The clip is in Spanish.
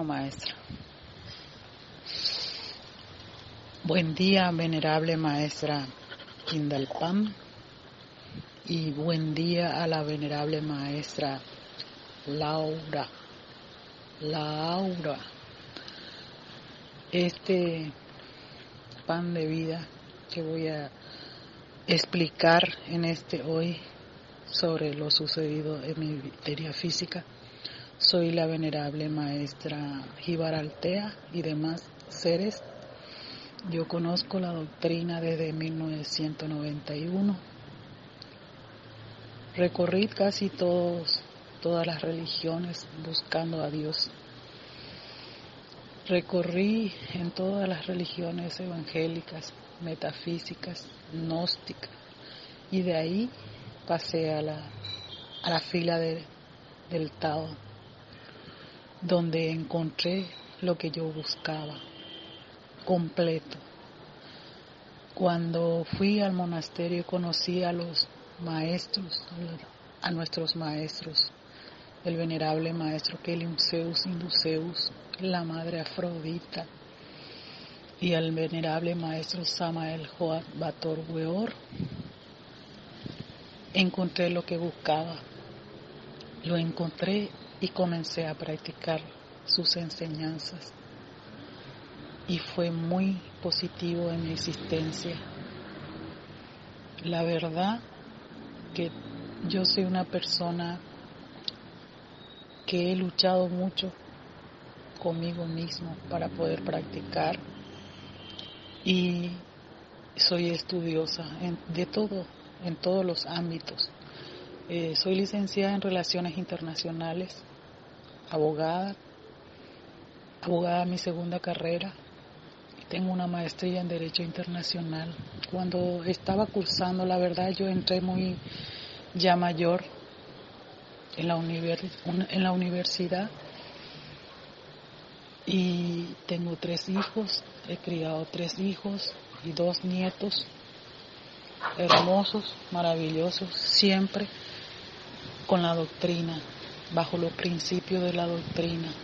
maestra. Buen día, venerable maestra Quindalpam, y buen día a la venerable maestra Laura. Este pan de vida que voy a explicar en hoy sobre lo sucedido en mi materia física. Soy la venerable maestra Jibaraltea y demás seres. Yo conozco la doctrina desde 1991. Recorrí casi todas las religiones buscando a Dios. Recorrí en todas las religiones evangélicas, metafísicas, gnósticas, y de ahí pasé a la fila del Tao, donde encontré lo que yo buscaba, completo. Cuando fui al monasterio conocí a los maestros, a nuestros maestros, el venerable maestro Kelimseus Induceus, la madre Afrodita, y al venerable maestro Samael Joad Bator Weor. Encontré lo que buscaba, lo encontré y comencé a practicar sus enseñanzas. Y fue muy positivo en mi existencia. La verdad que yo soy una persona que he luchado mucho conmigo mismo para poder practicar, y soy estudiosa en todos los ámbitos. Soy licenciada en Relaciones Internacionales, abogada mi segunda carrera. Tengo una maestría en Derecho Internacional. Cuando estaba cursando, la verdad, yo entré muy ya mayor en la universidad, y tengo 3 hijos, he criado 3 hijos y 2 nietos hermosos, maravillosos, siempre con la doctrina, bajo los principios de la doctrina.